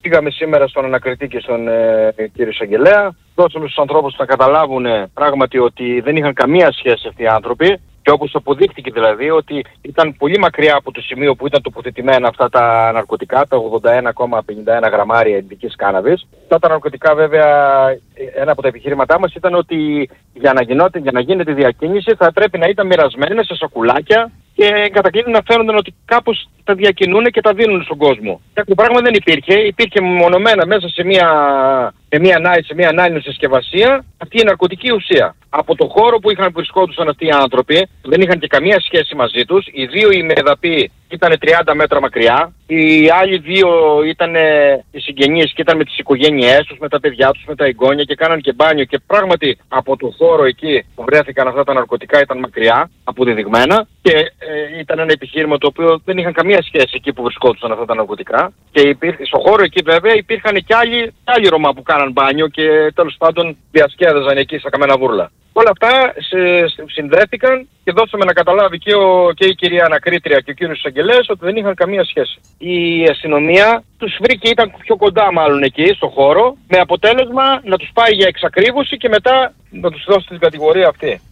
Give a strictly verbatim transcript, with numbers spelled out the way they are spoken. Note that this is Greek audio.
πήγαμε σήμερα στον ανακριτή και στον ε, κύριο εισαγγελέα. Δώσαμε στους ανθρώπους να καταλάβουν ε, πράγματι ότι δεν είχαν καμία σχέση αυτοί οι άνθρωποι. Και όπως αποδείχτηκε δηλαδή ότι ήταν πολύ μακριά από το σημείο που ήταν τοποθετημένα αυτά τα ναρκωτικά, τα ογδόντα ένα κόμμα πενήντα ένα γραμμάρια ειδικής κάναβης. Αυτά τα ναρκωτικά βέβαια, ένα από τα επιχειρήματά μας ήταν ότι για να, γινόταν, για να γίνεται διακίνηση θα πρέπει να ήταν μοιρασμένες σε σακουλάκια και κατά κλείδι να φαίνονταν ότι κάπως τα διακινούν και τα δίνουν στον κόσμο. Το πράγμα δεν υπήρχε, υπήρχε μονομένα μέσα σε μια, σε μια, σε μια ανάλυνη συσκευασία αυτή η ναρκωτική ουσία. Από το χώρο που είχαν βρισκόντουσαν αυτοί οι άνθρωποι, δεν είχαν και καμία σχέση μαζί τους. Οι δύο οι μεδαποί ήταν τριάντα μέτρα μακριά. Οι άλλοι δύο ήταν οι συγγενείς και ήταν με τις οικογένειές τους, με τα παιδιά τους, με τα εγγόνια και κάναν και μπάνιο. Και πράγματι από το χώρο εκεί που βρέθηκαν αυτά τα ναρκωτικά ήταν μακριά, αποδεδειγμένα. Και ε, ήταν ένα επιχείρημα το οποίο δεν είχαν καμία σχέση εκεί που βρισκόντουσαν αυτά τα ναρκωτικά. Και υπήρχε, στο χώρο εκεί βέβαια υπήρχαν και άλλοι, και άλλοι Ρωμά που κάναν μπάνιο και τέλος πάντων διασκέδαζαν εκεί στα καμένα βούρλα. Όλα αυτά σε, σε, συνδέθηκαν και δώσαμε να καταλάβει και, ο, και η κυρία Ανακρίτρια και ο κύριος εισαγγελέας ότι δεν είχαν καμία σχέση. Η αστυνομία τους βρήκε, ήταν πιο κοντά μάλλον εκεί στο χώρο, με αποτέλεσμα να τους πάει για εξακρίβωση και μετά να τους δώσει την κατηγορία αυτή.